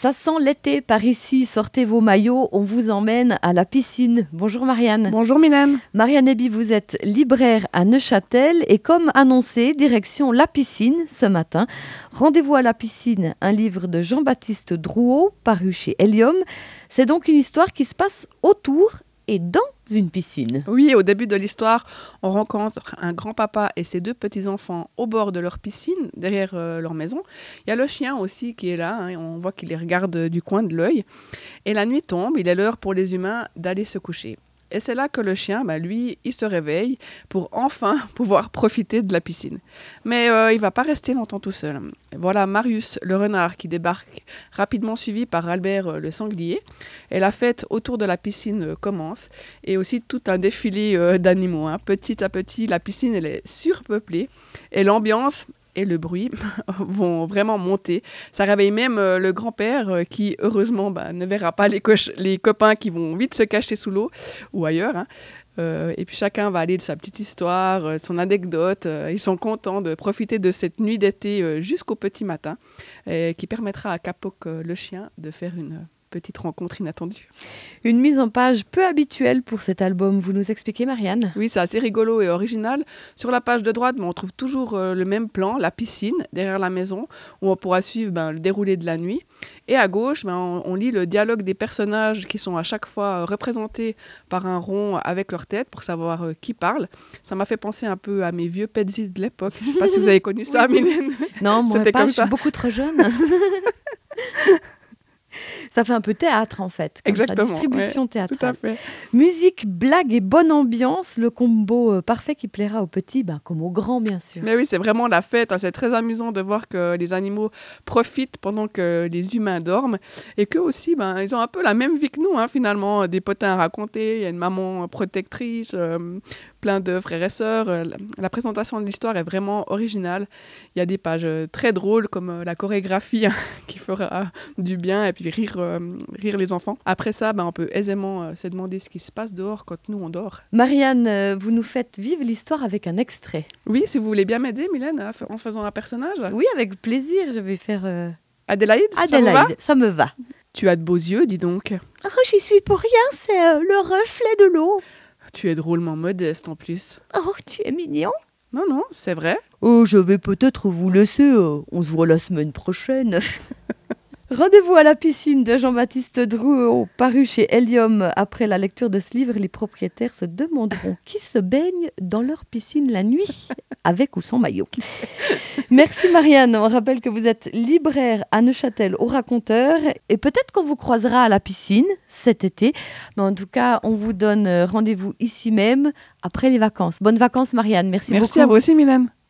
Ça sent l'été par ici, sortez vos maillots, on vous emmène à la piscine. Bonjour Marianne. Bonjour Mylène. Marianne Eby, vous êtes libraire à Neuchâtel et comme annoncé, direction la piscine ce matin. Rendez-vous à la piscine, un livre de Jean-Baptiste Drouot paru chez Helium. C'est donc une histoire qui se passe autour et dans une piscine. Oui, au début de l'histoire, on rencontre un grand-papa et ses deux petits-enfants au bord de leur piscine, derrière leur maison. Il y a le chien aussi qui est là, et on voit qu'il les regarde du coin de l'œil. Et la nuit tombe, il est l'heure pour les humains d'aller se coucher. Et c'est là que le chien, lui, il se réveille pour enfin pouvoir profiter de la piscine. Mais il ne va pas rester longtemps tout seul. Voilà Marius, le renard, qui débarque, rapidement suivi par Albert, le sanglier. Et la fête autour de la piscine commence. Et aussi tout un défilé d'animaux. Petit à petit, la piscine elle est surpeuplée. Et l'ambiance et le bruit vont vraiment monter. Ça réveille même le grand-père qui, heureusement, ne verra pas les copains qui vont vite se cacher sous l'eau ou ailleurs. Et puis chacun va aller de sa petite histoire, son anecdote. Ils sont contents de profiter de cette nuit d'été jusqu'au petit matin, qui permettra à Capoc, le chien, de faire une petite rencontre inattendue. Une mise en page peu habituelle pour cet album, vous nous expliquez Marianne ? Oui, c'est assez rigolo et original. Sur la page de droite, on trouve toujours le même plan, la piscine, derrière la maison, où on pourra suivre le déroulé de la nuit. Et à gauche, on lit le dialogue des personnages qui sont à chaque fois représentés par un rond avec leur tête pour savoir qui parle. Ça m'a fait penser un peu à mes vieux Petsy de l'époque. Je ne sais pas si vous avez connu ça, Mylène. Non, moi C'était pas, comme je ça. suis beaucoup trop jeune. Ça fait un peu théâtre en fait, comme Exactement, ça, distribution théâtrale. Tout à fait. Musique, blague et bonne ambiance, le combo parfait qui plaira aux petits comme aux grands bien sûr. Mais oui, c'est vraiment la fête. C'est très amusant de voir que les animaux profitent pendant que les humains dorment et qu'eux aussi, ils ont un peu la même vie que nous finalement. Des potins à raconter, il y a une maman protectrice, plein de frères et sœurs. La présentation de l'histoire est vraiment originale. Il y a des pages très drôles comme la chorégraphie qui fera du bien et puis rire les enfants. Après ça, on peut aisément se demander ce qui se passe dehors quand nous on dort. Marianne, vous nous faites vivre l'histoire avec un extrait. Oui, si vous voulez bien m'aider, Mylène, en faisant un personnage. Oui, avec plaisir, je vais faire... Adélaïde, ça me va. Tu as de beaux yeux, dis donc. Oh, j'y suis pour rien, c'est le reflet de l'eau. Tu es drôlement modeste en plus. Oh, tu es mignon. Non, c'est vrai. Oh, je vais peut-être vous laisser, on se voit la semaine prochaine. Rendez-vous à la piscine de Jean-Baptiste Drouot, paru chez Helium. Après la lecture de ce livre, les propriétaires se demanderont qui se baigne dans leur piscine la nuit, avec ou sans maillot. Merci Marianne, on rappelle que vous êtes libraire à Neuchâtel au Raconteur et peut-être qu'on vous croisera à la piscine cet été. Mais en tout cas, on vous donne rendez-vous ici même après les vacances. Bonnes vacances Marianne, merci beaucoup. Merci à vous aussi Mylène.